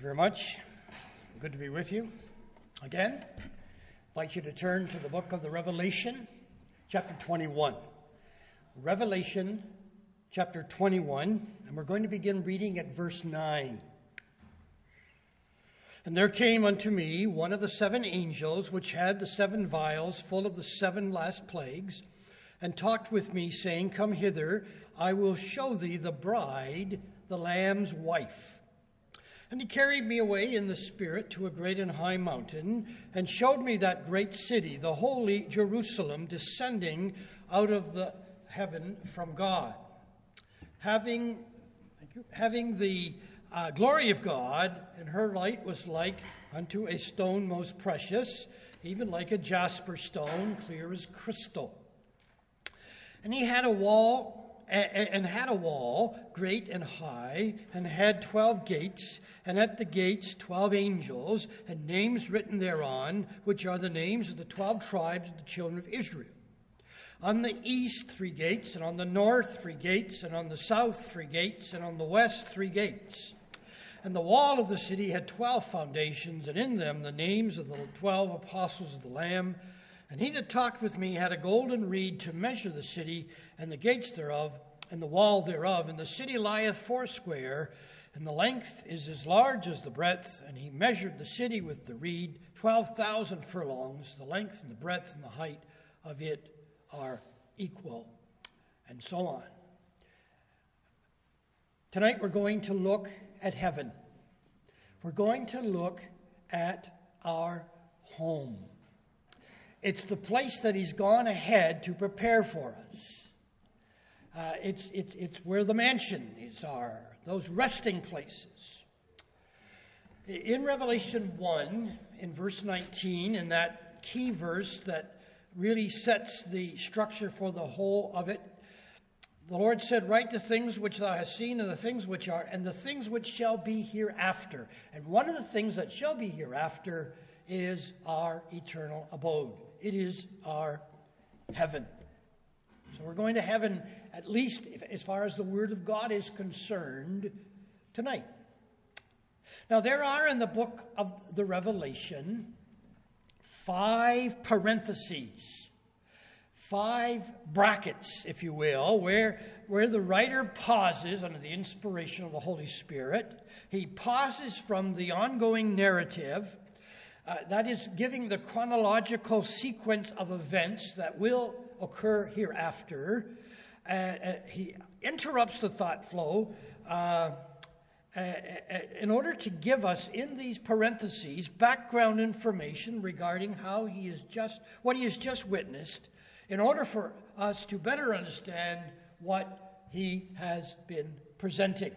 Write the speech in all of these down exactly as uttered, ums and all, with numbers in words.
you very much. Good to be with you again. I invite you to turn to the book of the Revelation, chapter twenty-one. Revelation, chapter twenty-one, and we're going to begin reading at verse nine. And there came unto me one of the seven angels, which had the seven vials full of the seven last plagues, and talked with me, saying, Come hither, I will show thee the bride, the Lamb's wife. And he carried me away in the Spirit to a great and high mountain, and showed me that great city, the holy Jerusalem, descending out of the heaven from God, having, thank you, having the uh, glory of God, and her light was like unto a stone most precious, even like a jasper stone, clear as crystal. And he had a wall, and had a wall great and high, and had twelve gates, and at the gates twelve angels, and names written thereon, which are the names of the twelve tribes of the children of Israel. On the east three gates, and on the north three gates, and on the south three gates, and on the west three gates. And the wall of the city had twelve foundations, and in them the names of the twelve apostles of the Lamb. And he that talked with me had a golden reed to measure the city, and the gates thereof, and the wall thereof. And the city lieth foursquare, and the length is as large as the breadth. And he measured the city with the reed, twelve thousand furlongs. The length and the breadth and the height of it are equal, and so on. Tonight we're going to look at heaven. We're going to look at our home. It's the place that he's gone ahead to prepare for us. Uh, it's, it, it's where the mansions are, those resting places. In Revelation one, in verse nineteen, in that key verse that really sets the structure for the whole of it, the Lord said, Write the things which thou hast seen, and the things which are, and the things which shall be hereafter. And one of the things that shall be hereafter is our eternal abode. It is our heaven. So we're going to heaven, at least as far as the Word of God is concerned, tonight. Now, there are in the book of the Revelation five parentheses, five brackets, if you will, where, where the writer pauses under the inspiration of the Holy Spirit. He pauses from the ongoing narrative. Uh, that is giving the chronological sequence of events that will occur hereafter. Uh, uh, he interrupts the thought flow uh, uh, uh, in order to give us, in these parentheses, background information regarding how he is just, what he has just witnessed, in order for us to better understand what he has been presenting.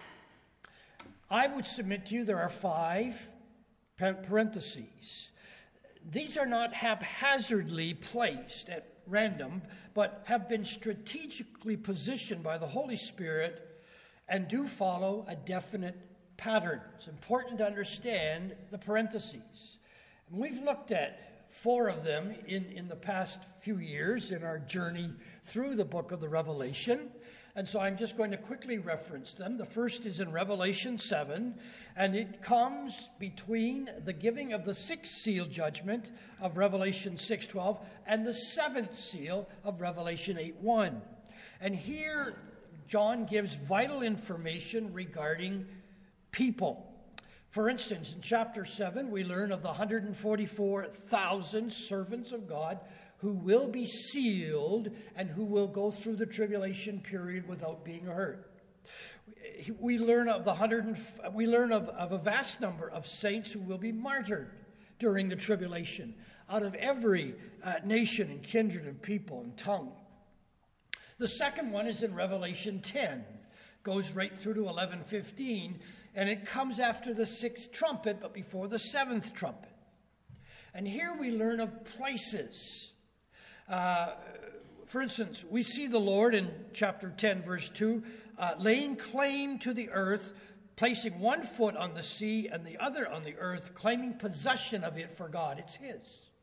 I would submit to you there are five parentheses. These are not haphazardly placed at random, but have been strategically positioned by the Holy Spirit and do follow a definite pattern. It's important to understand the parentheses. And we've looked at four of them in, in the past few years in our journey through the book of the Revelation. And so I'm just going to quickly reference them. The first is in Revelation seven, and it comes between the giving of the sixth seal judgment of Revelation six twelve and the seventh seal of Revelation eight one. And here John gives vital information regarding people. For instance, in chapter seven, we learn of the one hundred forty-four thousand servants of God who will be sealed and who will go through the tribulation period without being hurt. We learn of the hundred. We learn of, of a vast number of saints who will be martyred during the tribulation, out of every uh, nation and kindred and people and tongue. The second one is in Revelation ten, goes right through to eleven fifteen, and it comes after the sixth trumpet, but before the seventh trumpet. And here we learn of places. Uh, for instance, we see the Lord in chapter ten, verse two, uh, laying claim to the earth, placing one foot on the sea and the other on the earth, claiming possession of it for God. It's his.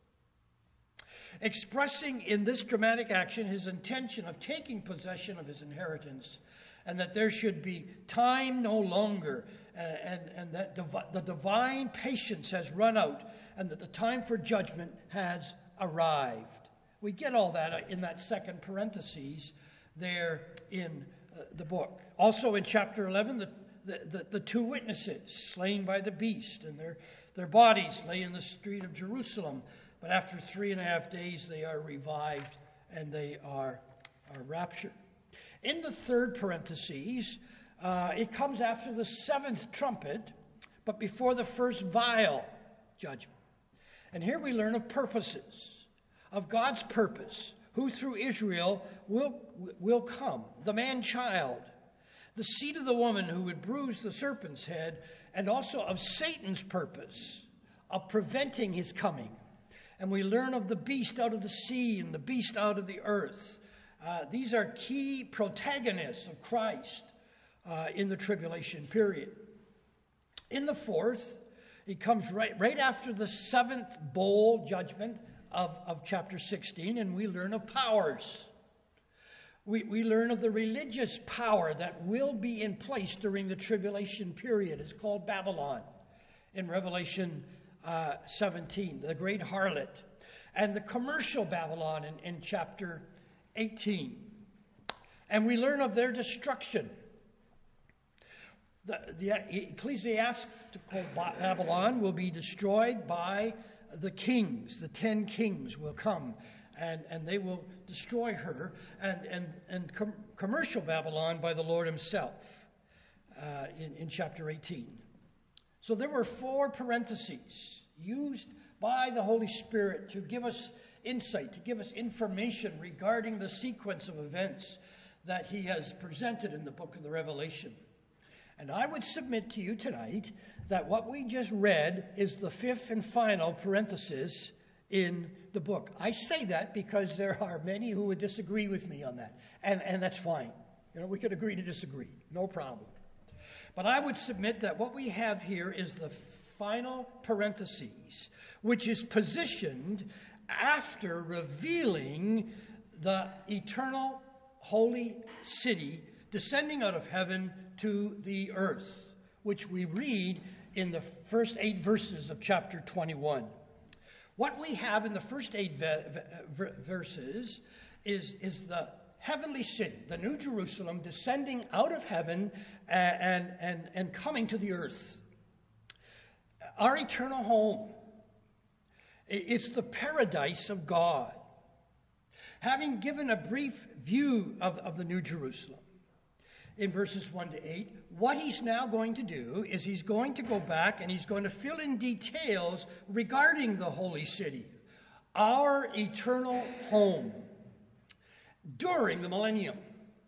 Expressing in this dramatic action his intention of taking possession of his inheritance, and that there should be time no longer, and, and that divi- the divine patience has run out, and that the time for judgment has arrived. We get all that in that second parenthesis there in uh, the book. Also in chapter eleven, the, the, the, the two witnesses slain by the beast, and their, their bodies lay in the street of Jerusalem. But after three and a half days, they are revived and they are, are raptured. In the third parenthesis, uh, it comes after the seventh trumpet, but before the first vial judgment. And here we learn of purposes, of God's purpose, who through Israel will, will come, the man-child, the seed of the woman who would bruise the serpent's head, and also of Satan's purpose of preventing his coming. And we learn of the beast out of the sea and the beast out of the earth. Uh, these are key protagonists of Christ uh, in the tribulation period. In the fourth, it comes right, right after the seventh bowl judgment of, of chapter sixteen, and we learn of powers. We, we learn of the religious power that will be in place during the tribulation period. It's called Babylon in Revelation uh, seventeen, the great harlot. And the commercial Babylon in, in chapter eighteen. And we learn of their destruction. The, the ecclesiastical Babylon will be destroyed by the kings. The ten kings will come, and, and they will destroy her. And, and, and com- commercial Babylon by the Lord himself uh, in, in chapter eighteen. So there were four parentheses used by the Holy Spirit to give us insight, to give us information regarding the sequence of events that he has presented in the book of the Revelation. And I would submit to you tonight that what we just read is the fifth and final parenthesis in the book. I say that because there are many who would disagree with me on that. And, and that's fine. You know, we could agree to disagree. No problem. But I would submit that what we have here is the final parenthesis, which is positioned after revealing the eternal holy city descending out of heaven to the earth, which we read in the first eight verses of chapter twenty-one. What we have in the first eight ve- ve- verses is, is the heavenly city, the New Jerusalem, descending out of heaven and, and, and coming to the earth. Our eternal home. It's the paradise of God. Having given a brief view of, of the New Jerusalem in verses one to eight, what he's now going to do is he's going to go back and he's going to fill in details regarding the holy city, our eternal home, during the millennium.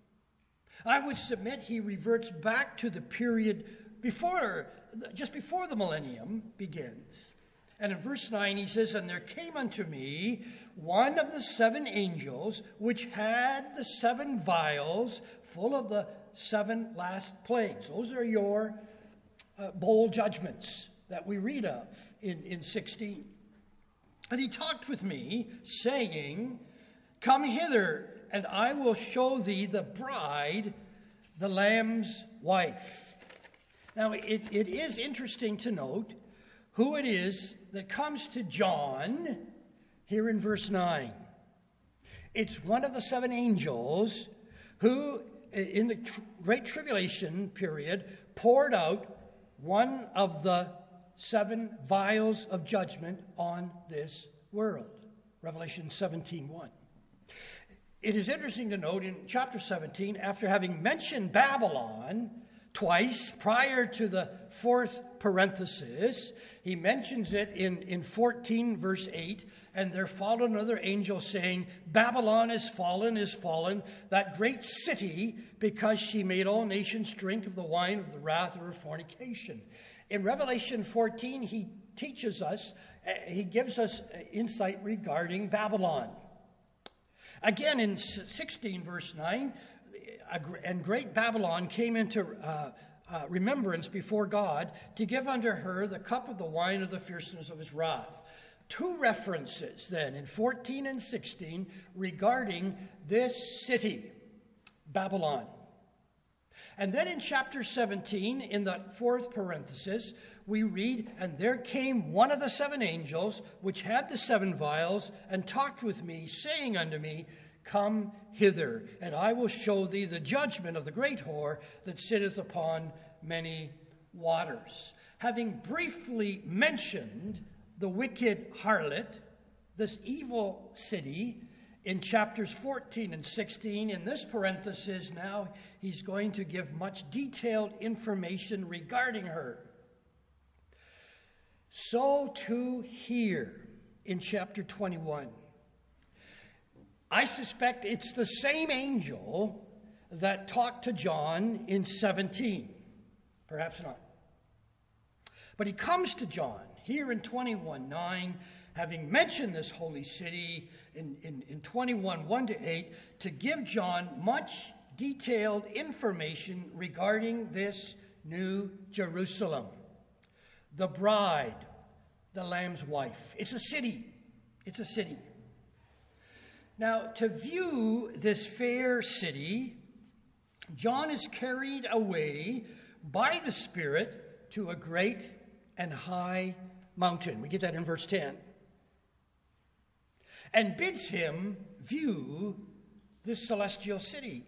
I would submit he reverts back to the period before, just before the millennium begins. And in verse nine he says, "And there came unto me one of the seven angels, which had the seven vials full of the seven last plagues." Those are your uh, bowl judgments that we read of in, in sixteen. "And he talked with me, saying, Come hither, and I will show thee the bride, the Lamb's wife." Now, it, it is interesting to note who it is that comes to John here in verse nine. It's one of the seven angels who, in the tr- Great Tribulation period, poured out one of the seven vials of judgment on this world. Revelation seventeen one. It is interesting to note in chapter seventeen, after having mentioned Babylon twice prior to the fourth parenthesis, he mentions it in, in fourteen verse eight, "And there followed another angel saying, Babylon is fallen, is fallen, that great city, because she made all nations drink of the wine of the wrath of her fornication." In Revelation fourteen, he teaches us, uh, he gives us insight regarding Babylon. Again, in sixteen verse nine, "And great Babylon came into uh, uh, remembrance before God, to give unto her the cup of the wine of the fierceness of his wrath." Two references then in fourteen and sixteen regarding this city, Babylon. And then in chapter seventeen, in the fourth parenthesis, we read, "And there came one of the seven angels, which had the seven vials, and talked with me, saying unto me, Come hither, and I will show thee the judgment of the great whore that sitteth upon many waters." Having briefly mentioned the wicked harlot, this evil city, in chapters fourteen and sixteen, in this parenthesis now, he's going to give much detailed information regarding her. So too here in chapter twenty-one. I suspect it's the same angel that talked to John in seventeen. Perhaps not. But he comes to John here in twenty-one nine, having mentioned this holy city in, in, in twenty-one one to eight, to give John much detailed information regarding this new Jerusalem, the bride, the Lamb's wife. It's a city. It's a city. Now, to view this fair city, John is carried away by the Spirit to a great and high mountain. We get that in verse ten. And bids him view this celestial city.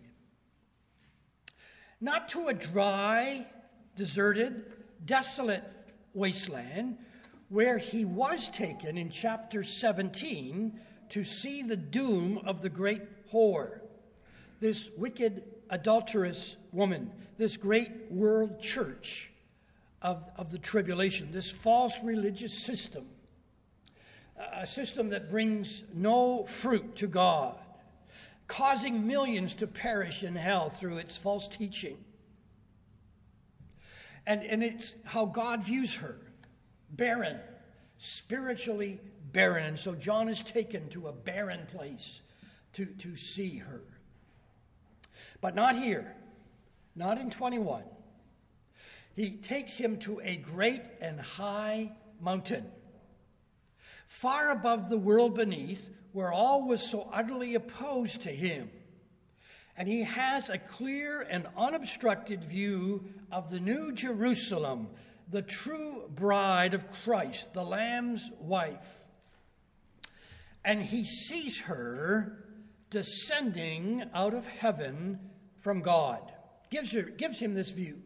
Not to a dry, deserted, desolate wasteland where he was taken in chapter seventeen to see the doom of the great whore, this wicked, adulterous woman, this great world church of, of the tribulation, this false religious system, a system that brings no fruit to God, causing millions to perish in hell through its false teaching. And, and it's how God views her, barren, spiritually barren. And so John is taken to a barren place to, to see her. But not here, not in twenty-one. He takes him to a great and high mountain, far above the world beneath, where all was so utterly opposed to him. And he has a clear and unobstructed view of the new Jerusalem, the true bride of Christ, the Lamb's wife. And he sees her descending out of heaven from God. Gives her, gives him this view.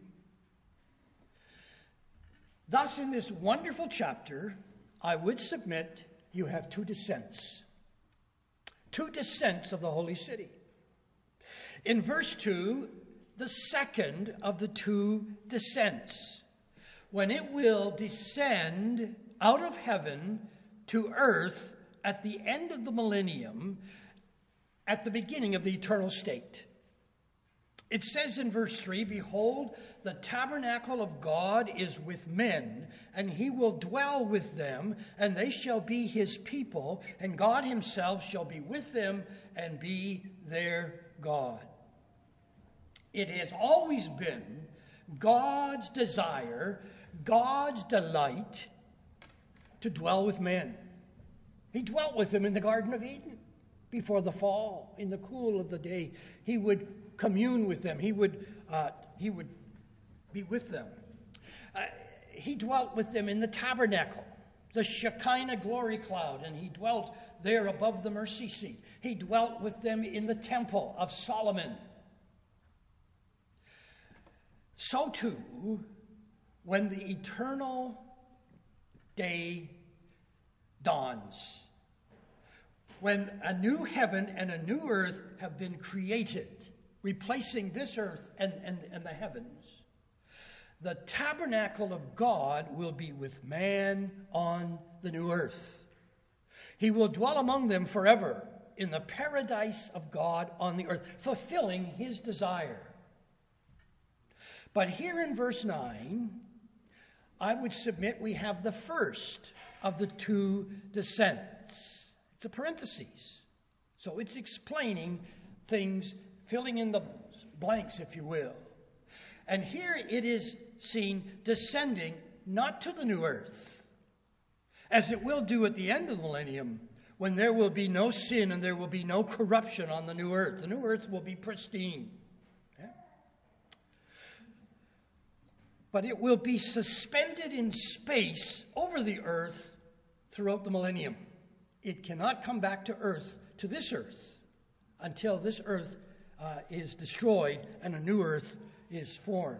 Thus, in this wonderful chapter, I would submit you have two descents. Two descents of the holy city. In verse two, the second of the two descents, when it will descend out of heaven to earth at the end of the millennium, at the beginning of the eternal state. It says in verse three, "Behold, the tabernacle of God is with men, and he will dwell with them, and they shall be his people, and God himself shall be with them and be their God." It has always been God's desire, God's delight to dwell with men. He dwelt with them in the Garden of Eden before the fall, in the cool of the day. He would commune with them. He would, uh, he would be with them. Uh, he dwelt with them in the tabernacle, the Shekinah glory cloud, and he dwelt there above the mercy seat. He dwelt with them in the temple of Solomon. So too, when the eternal day dawns, when a new heaven and a new earth have been created, replacing this earth and, and, and the heavens, the tabernacle of God will be with man on the new earth. He will dwell among them forever in the paradise of God on the earth, fulfilling his desire. But here in verse nine, I would submit we have the first of the two descents. It's a parenthesis. So it's explaining things, filling in the blanks, if you will. And here it is seen descending not to the new earth, as it will do at the end of the millennium, when there will be no sin and there will be no corruption on the new earth. The new earth will be pristine. Okay? but it will be suspended in space over the earth throughout the millennium. It cannot come back to earth, to this earth, until this earth uh, is destroyed and a new earth is formed.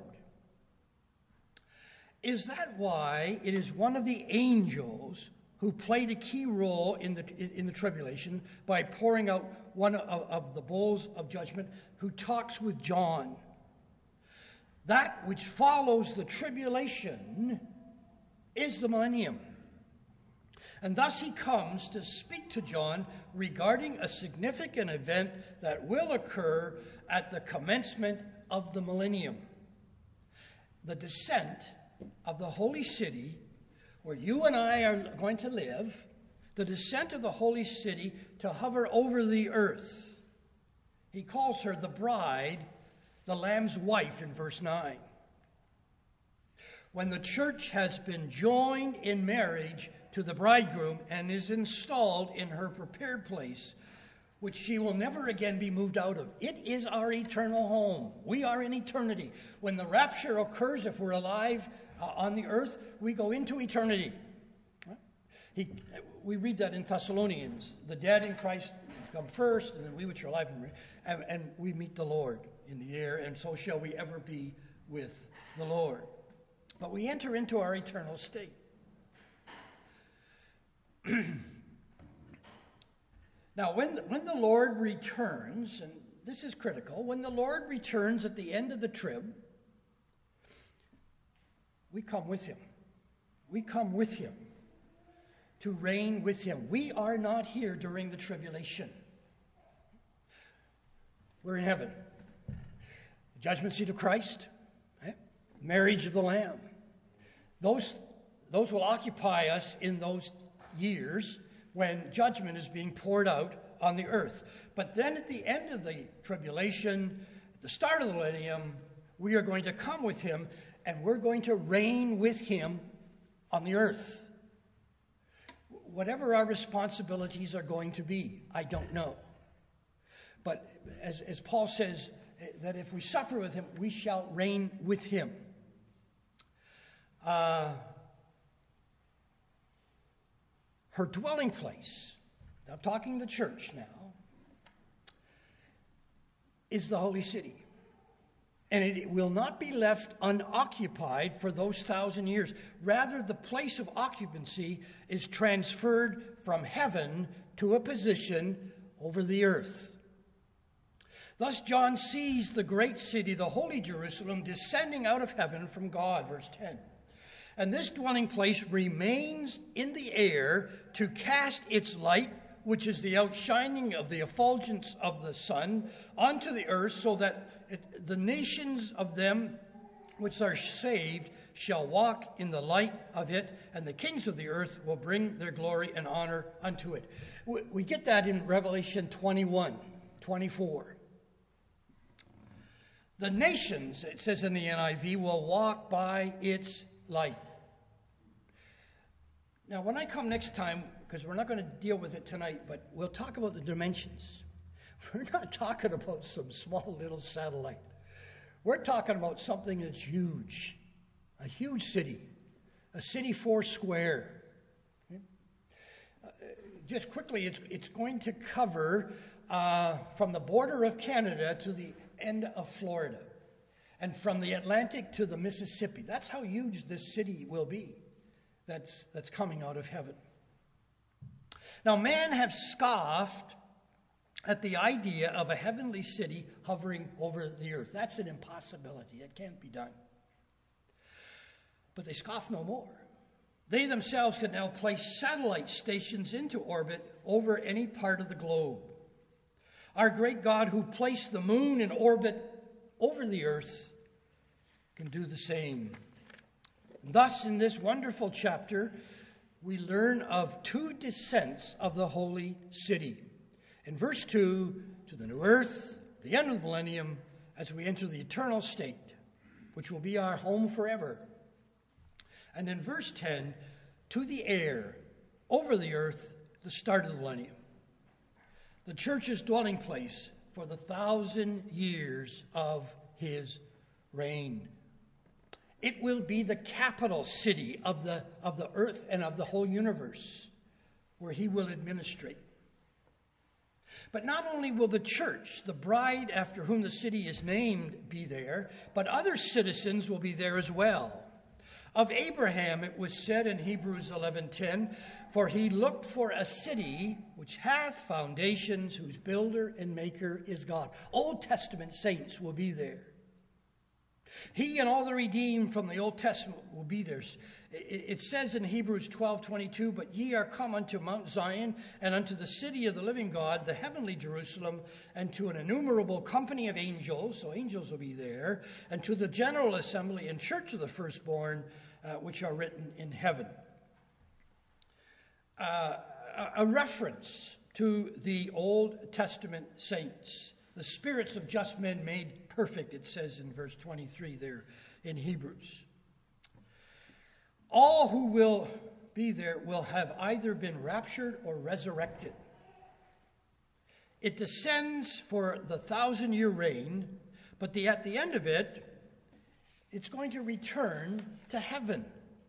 Is that why it is one of the angels who played a key role in the in the tribulation by pouring out one of, of the bowls of judgment, who talks with John? That which follows the tribulation is the millennium. And thus he comes to speak to John regarding a significant event that will occur at the commencement of the millennium. The descent of the holy city, where you and I are going to live, the descent of the holy city to hover over the earth. He calls her the bride, the Lamb's wife in verse nine. When the church has been joined in marriage to the bridegroom and is installed in her prepared place, which she will never again be moved out of. It is our eternal home. We are in eternity. When the rapture occurs, if we're alive uh, on the earth, we go into eternity. He, we read that in Thessalonians. The dead in Christ come first, and then we which are alive, and, and we meet the Lord in the air, and so shall we ever be with the Lord. But we enter into our eternal state. Now, when the, when the Lord returns, and this is critical, when the Lord returns at the end of the trib, we come with him. We come with him to reign with him. We are not here during the tribulation. We're in heaven. The judgment seat of Christ, eh? Marriage of the Lamb. Those, those will occupy us in those years when judgment is being poured out on the earth. But then at the end of the tribulation, at the start of the millennium, we are going to come with him, and we're going to reign with him on the earth. Whatever our responsibilities are going to be, I don't know. But as, as Paul says, that if we suffer with him, we shall reign with him. Uh, her dwelling place, I'm talking the church now, is the holy city. And it will not be left unoccupied for those thousand years. Rather, the place of occupancy is transferred from heaven to a position over the earth. Thus, John sees the great city, the holy Jerusalem, descending out of heaven from God, verse ten. And this dwelling place remains in the air to cast its light, which is the outshining of the effulgence of the sun, onto the earth, so that it, the nations of them which are saved shall walk in the light of it, and the kings of the earth will bring their glory and honor unto it. We, we get that in Revelation twenty-one, twenty-four. The nations, it says in the N I V, will walk by its light. Now, when I come next time, because we're not going to deal with it tonight, but we'll talk about the dimensions. We're not talking about some small little satellite. We're talking about something that's huge, a huge city, a city four square. Uh, just quickly, it's, it's going to cover uh, from the border of Canada to the end of Florida, and from the Atlantic to the Mississippi. That's how huge this city will be that's, that's coming out of heaven. Now, man have scoffed at the idea of a heavenly city hovering over the earth. That's an impossibility. It can't be done. But they scoff no more. They themselves can now place satellite stations into orbit over any part of the globe. Our great God, who placed the moon in orbit over the earth, can do the same. Thus, in this wonderful chapter, we learn of two descents of the holy city. In verse two, to the new earth, the end of the millennium, as we enter the eternal state, which will be our home forever. And in verse ten, to the air, over the earth, the start of the millennium. The church's dwelling place for the thousand years of his reign. It will be the capital city of the, of the earth and of the whole universe, where he will administrate. But not only will the church, the bride after whom the city is named, be there, but other citizens will be there as well. Of Abraham it was said in Hebrews eleven ten, for he looked for a city which hath foundations, whose builder and maker is God. Old Testament saints will be there. He and all the redeemed from the Old Testament will be there. It says in Hebrews twelve twenty-two, but ye are come unto Mount Zion, and unto the city of the living God, the heavenly Jerusalem, and to an innumerable company of angels, so angels will be there, and to the general assembly and church of the firstborn, uh, which are written in heaven. Uh, a reference to the Old Testament saints, the spirits of just men made perfect, it says in verse twenty-three there in Hebrews. All who will be there will have either been raptured or resurrected. It descends for the thousand-year reign, but the, at the end of it, it's going to return to heaven.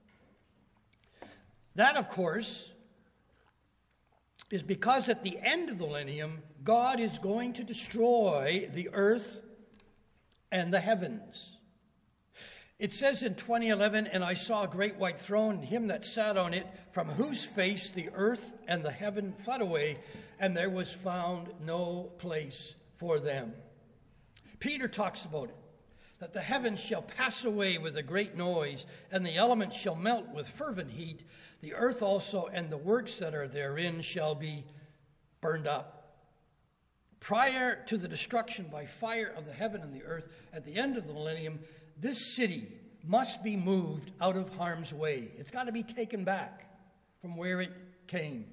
That, of course, is because at the end of the millennium, God is going to destroy the earth and the heavens. It says in twenty eleven, and I saw a great white throne, and him that sat on it, from whose face the earth and the heaven fled away, and there was found no place for them. Peter talks about it, that the heavens shall pass away with a great noise, and the elements shall melt with fervent heat. The earth also and the works that are therein shall be burned up. Prior to the destruction by fire of the heaven and the earth, at the end of the millennium, this city must be moved out of harm's way. It's got to be taken back from where it came.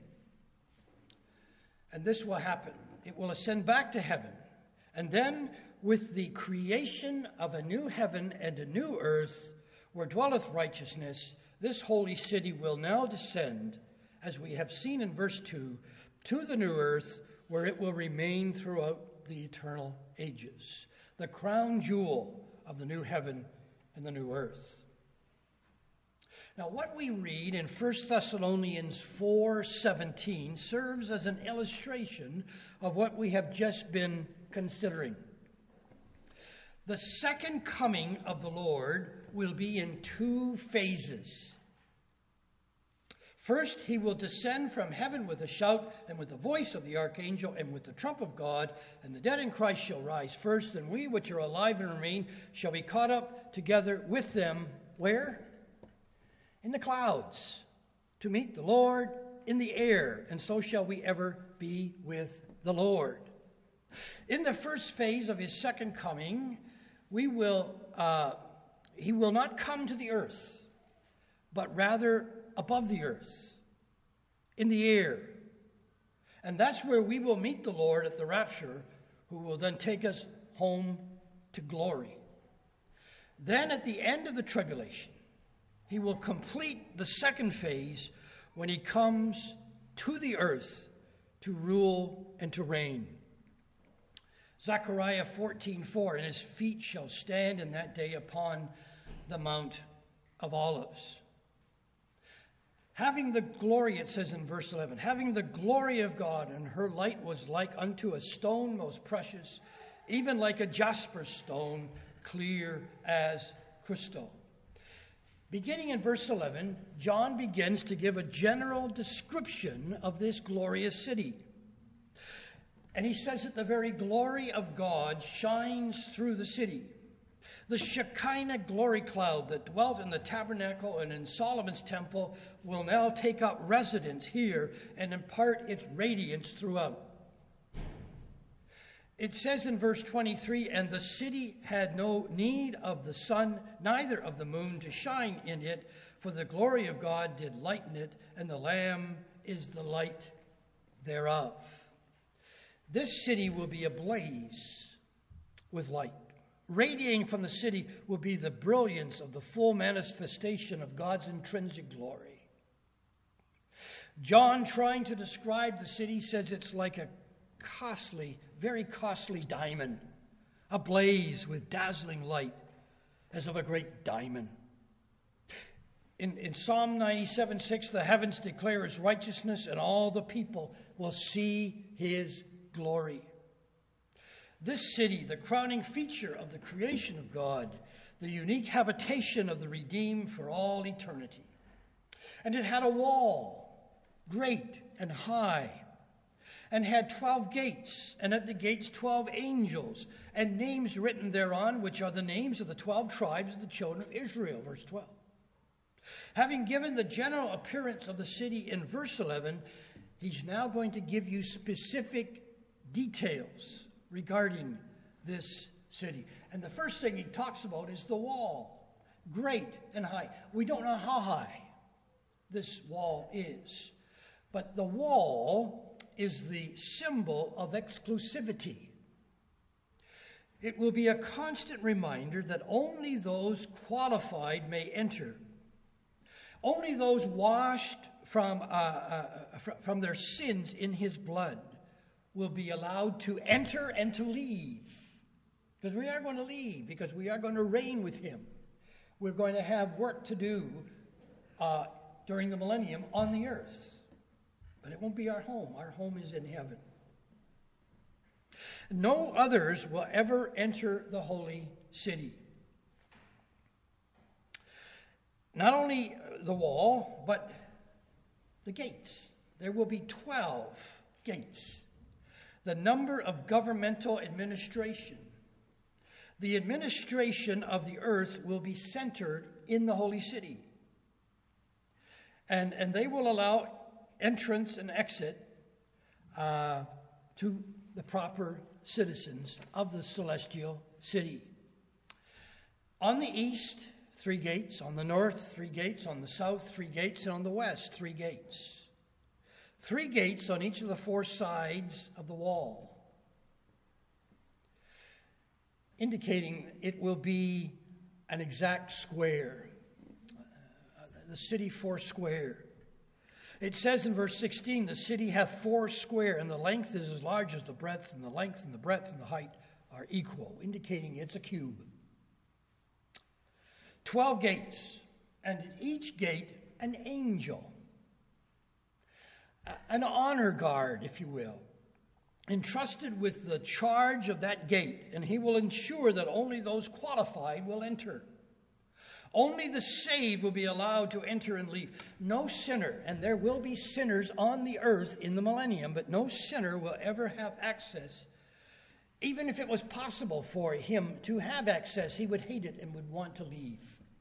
And this will happen. It will ascend back to heaven. And then, with the creation of a new heaven and a new earth, where dwelleth righteousness, this holy city will now descend, as we have seen in verse two, to the new earth, where it will remain throughout the eternal ages. The crown jewel of the new heaven and the new earth. Now, what we read in First Thessalonians four seventeen serves as an illustration of what we have just been considering. The second coming of the Lord will be in two phases. First, he will descend from heaven with a shout and with the voice of the archangel and with the trump of God, and the dead in Christ shall rise first, and we which are alive and remain shall be caught up together with them. Where? In the clouds, to meet the Lord in the air, and so shall we ever be with the Lord. In the first phase of his second coming, we will uh, he will not come to the earth, but rather above the earth, in the air. And that's where we will meet the Lord at the rapture, who will then take us home to glory. Then at the end of the tribulation, he will complete the second phase when he comes to the earth to rule and to reign. Zechariah fourteen four, and his feet shall stand in that day upon the Mount of Olives. Having the glory, it says in verse eleven, having the glory of God, and her light was like unto a stone most precious, even like a jasper stone, clear as crystal. Beginning in verse eleven, John begins to give a general description of this glorious city. And he says that the very glory of God shines through the city. The Shekinah glory cloud that dwelt in the tabernacle and in Solomon's temple will now take up residence here and impart its radiance throughout. It says in verse twenty-three, and the city had no need of the sun, neither of the moon to shine in it, for the glory of God did lighten it, and the Lamb is the light thereof. This city will be ablaze with light. Radiating from the city will be the brilliance of the full manifestation of God's intrinsic glory. John, trying to describe the city, says it's like a costly, very costly diamond, ablaze with dazzling light, as of a great diamond. in, in Psalm ninety-seven six, the heavens declare his righteousness, and all the people will see his glory. This city, the crowning feature of the creation of God, the unique habitation of the redeemed for all eternity. And it had a wall, great and high, and had twelve gates, and at the gates twelve angels, and names written thereon, which are the names of the twelve tribes of the children of Israel, verse twelve. Having given the general appearance of the city in verse eleven, he's now going to give you specific details regarding this city. And the first thing he talks about is the wall, great and high. We don't know how high this wall is, but the wall is the symbol of exclusivity. It will be a constant reminder that only those qualified may enter. Only those washed from, uh, uh, from their sins in his blood will be allowed to enter and to leave. Because we are going to leave, because we are going to reign with him. We're going to have work to do uh, during the millennium on the earth. But it won't be our home. Our home is in heaven. No others will ever enter the holy city. Not only the wall, but the gates. There will be twelve gates. The number of governmental administration. The administration of the earth will be centered in the holy city. And, and they will allow entrance and exit uh, to the proper citizens of the celestial city. On the east, three gates. On the north, three gates. On the south, three gates. And on the west, three gates. Three gates on each of the four sides of the wall, indicating it will be an exact square, uh, the city four square. It says in verse sixteen, the city hath four square, and the length is as large as the breadth, and the length and the breadth and the height are equal, indicating it's a cube. Twelve gates, and at each gate an angel. An honor guard, if you will, entrusted with the charge of that gate, and he will ensure that only those qualified will enter. Only the saved will be allowed to enter and leave. No sinner, and there will be sinners on the earth in the millennium, but no sinner will ever have access. Even if it was possible for him to have access, he would hate it and would want to leave.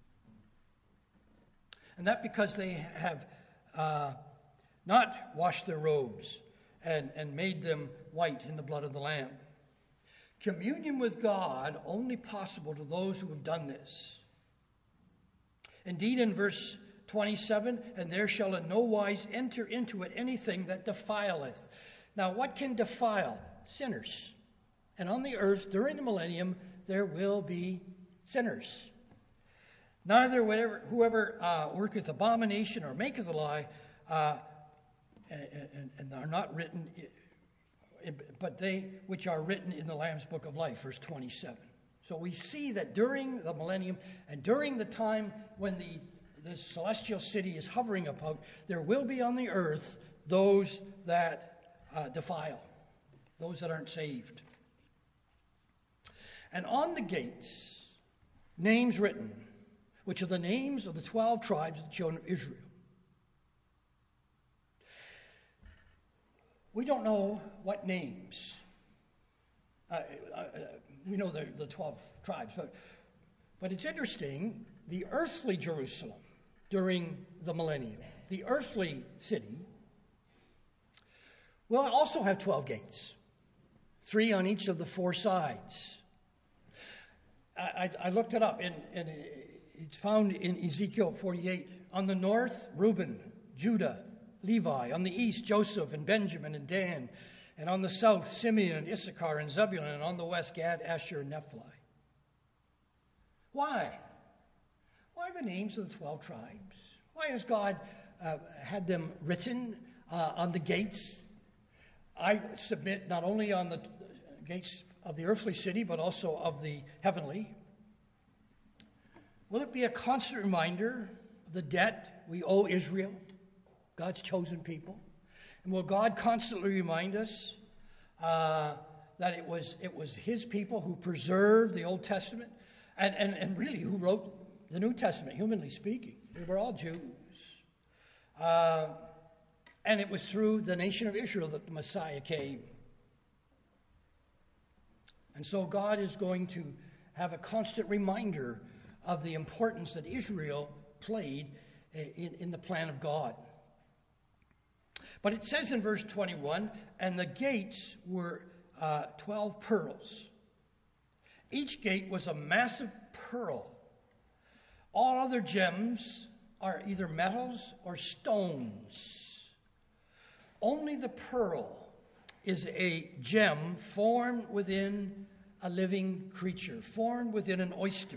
And that because they have uh, not washed their robes and, and made them white in the blood of the Lamb. Communion with God only possible to those who have done this. Indeed, in verse twenty-seven, and there shall in no wise enter into it anything that defileth. Now, what can defile? Sinners. And on the earth, during the millennium, there will be sinners. Neither whatever, whoever uh, worketh abomination or maketh a lie, uh, and, and are not written, but they which are written in the Lamb's book of life, verse twenty-seven. So we see that during the millennium and during the time when the, the celestial city is hovering about, there will be on the earth those that uh, defile, those that aren't saved. And on the gates, names written, which are the names of the twelve tribes of the children of Israel. We don't know what names. Uh, uh, we know the, the twelve tribes, but, but it's interesting, the earthly Jerusalem during the millennium, the earthly city, will also have twelve gates, three on each of the four sides. I, I, I looked it up, and, and it's found in Ezekiel forty-eight. On the north, Reuben, Judah, Levi. On the east, Joseph and Benjamin and Dan. And on the south, Simeon and Issachar and Zebulun. And on the west, Gad, Asher, and Naphtali. Why? Why the names of the twelve tribes? Why has God uh, had them written uh, on the gates? I submit not only on the gates of the earthly city, but also of the heavenly. Will it be a constant reminder the debt we owe Israel, God's chosen people? And will God constantly remind us uh, that it was it was his people who preserved the Old Testament and, and, and really who wrote the New Testament, humanly speaking? They were all Jews. Uh, and it was through the nation of Israel that the Messiah came. And so God is going to have a constant reminder of the importance that Israel played in, in the plan of God. But it says in verse twenty-one, and the gates were uh, twelve pearls. Each gate was a massive pearl. All other gems are either metals or stones. Only the pearl is a gem formed within a living creature, formed within an oyster.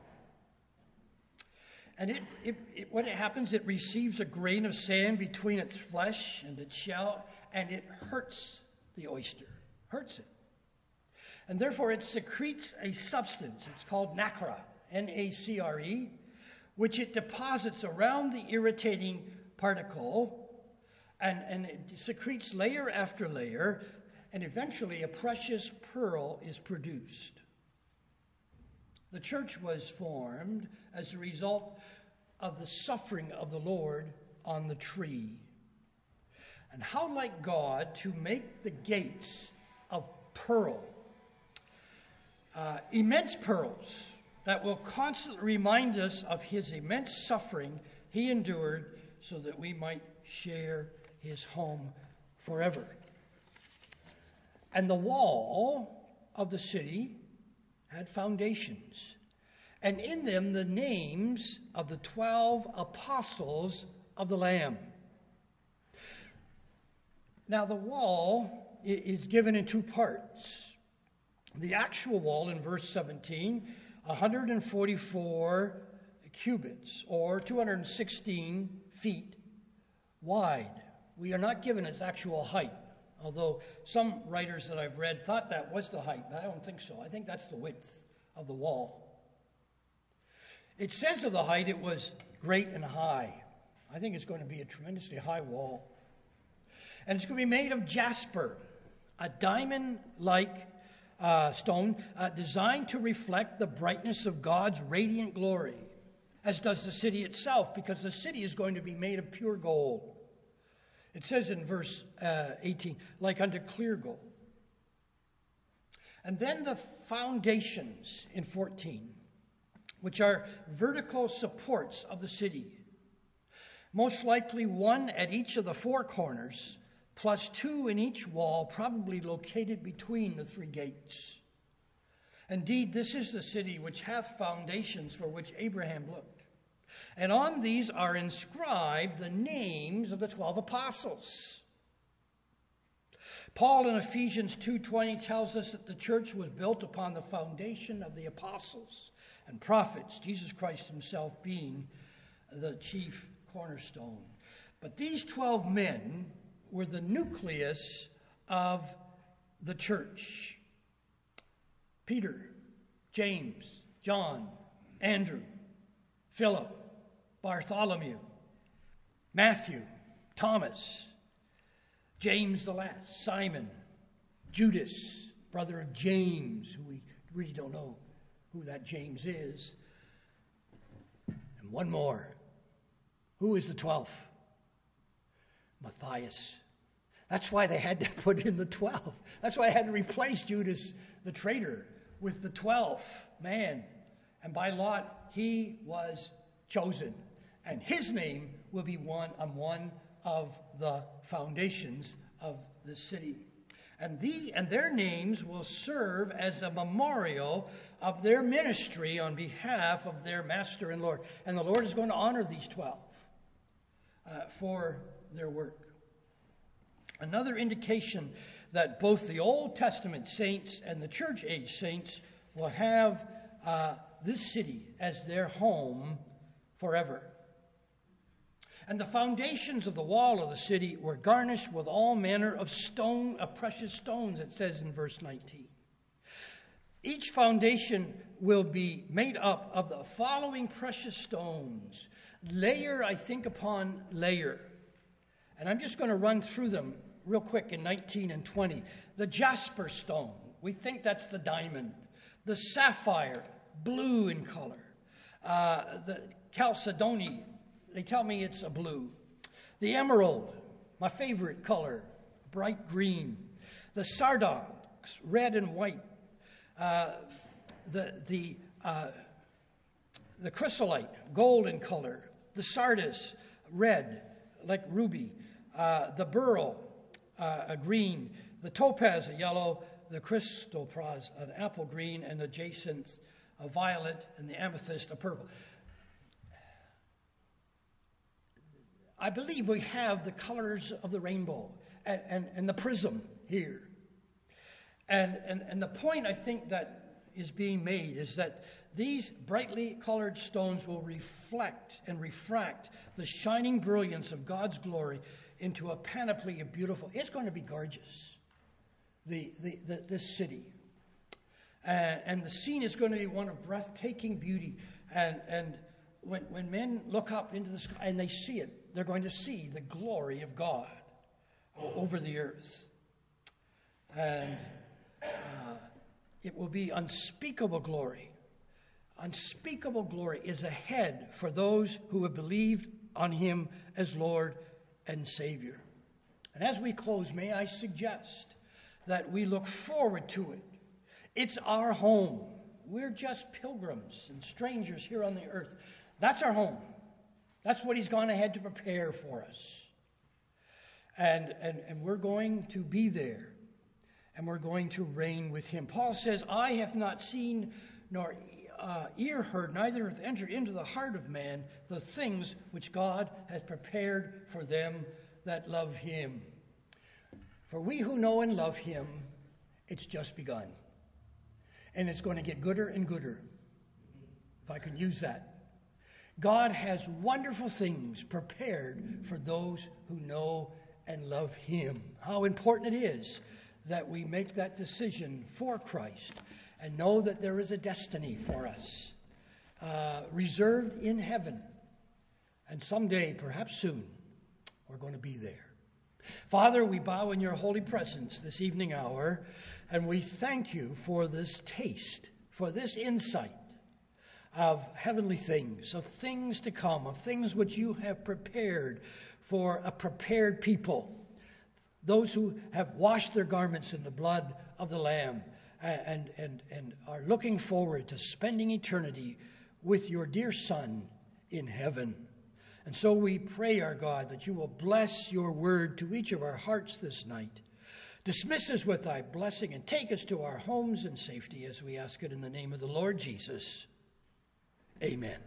And it, it, it, when it happens, it receives a grain of sand between its flesh and its shell, and it hurts the oyster, hurts it. And therefore it secretes a substance. It's called nacre, N A C R E, which it deposits around the irritating particle, and, and it secretes layer after layer, and eventually a precious pearl is produced. The church was formed as a result of the suffering of the Lord on the tree. And how like God to make the gates of pearl, uh, immense pearls that will constantly remind us of his immense suffering he endured so that we might share his home forever. And the wall of the city had foundations, and in them the names of the twelve apostles of the Lamb. Now the wall is given in two parts. The actual wall in verse seventeen, one hundred forty-four cubits, or two hundred sixteen feet wide. We are not given its actual height, although some writers that I've read thought that was the height, but I don't think so. I think that's the width of the wall. It says of the height it was great and high. I think it's going to be a tremendously high wall. And it's going to be made of jasper, a diamond-like uh, stone uh, designed to reflect the brightness of God's radiant glory, as does the city itself, because the city is going to be made of pure gold. It says in verse uh, eighteen, like unto clear gold. And then the foundations in fourteen, which are vertical supports of the city, most likely one at each of the four corners, plus two in each wall, probably located between the three gates. Indeed, this is the city which hath foundations for which Abraham looked. And on these are inscribed the names of the twelve apostles. Paul in Ephesians two twenty tells us that the church was built upon the foundation of the apostles and prophets, Jesus Christ himself being the chief cornerstone. But these twelve men were the nucleus of the church. Peter, James, John, Andrew, Philip, Bartholomew, Matthew, Thomas, James the last, Simon, Judas, brother of James, who we really don't know who that James is, and one more. Who is the twelfth? Matthias. That's why they had to put in the twelve. That's why I had to replace Judas the traitor with the twelfth man. And by lot, he was chosen. And his name will be one on one of the foundations of the city. And, the, and their names will serve as a memorial of their ministry on behalf of their master and Lord. And the Lord is going to honor these twelve uh, for their work. Another indication that both the Old Testament saints and the church age saints will have uh, this city as their home forever. And the foundations of the wall of the city were garnished with all manner of stone, of precious stones, it says in verse nineteen. Each foundation will be made up of the following precious stones: layer, I think, upon layer. And I'm just going to run through them real quick in nineteen and twenty. The jasper stone, we think that's the diamond. The sapphire, blue in color. Uh, the chalcedony, they tell me it's a blue. The emerald, my favorite color, bright green. The sardonyx, red and white. Uh, the the uh, the chrysolite, gold in color. The sardis, red, like ruby. Uh, the beryl, uh, a green. The topaz, a yellow. The chrysoprase, an apple green. And the jacinth, a violet. And the amethyst, a purple. I believe we have the colors of the rainbow and, and, and the prism here. And, and, and the point I think that is being made is that these brightly colored stones will reflect and refract the shining brilliance of God's glory into a panoply of beautiful. It's going to be gorgeous, the, the, the this city. Uh, and the scene is going to be one of breathtaking beauty. And, and when, when men look up into the sky and they see it, they're going to see the glory of God over the earth. And uh, it will be unspeakable glory. Unspeakable glory is ahead for those who have believed on him as Lord and Savior. And as we close, may I suggest that we look forward to it. It's our home. We're just pilgrims and strangers here on the earth. That's our home. That's what he's gone ahead to prepare for us. And, and, and we're going to be there. And we're going to reign with him. Paul says, I have not seen nor uh, ear heard, neither have entered into the heart of man the things which God has prepared for them that love him. For we who know and love him, it's just begun. And it's going to get gooder and gooder, if I can use that. God has wonderful things prepared for those who know and love him. How important it is that we make that decision for Christ and know that there is a destiny for us uh, reserved in heaven. And someday, perhaps soon, we're going to be there. Father, we bow in your holy presence this evening hour, and we thank you for this taste, for this insight of heavenly things, of things to come, of things which you have prepared for a prepared people. Those who have washed their garments in the blood of the Lamb and, and, and are looking forward to spending eternity with your dear Son in heaven. And so we pray, our God, that you will bless your word to each of our hearts this night. Dismiss us with thy blessing and take us to our homes in safety as we ask it in the name of the Lord Jesus. Amen.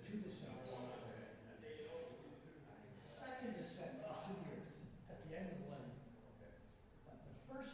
Second descent is to the earth at the end of the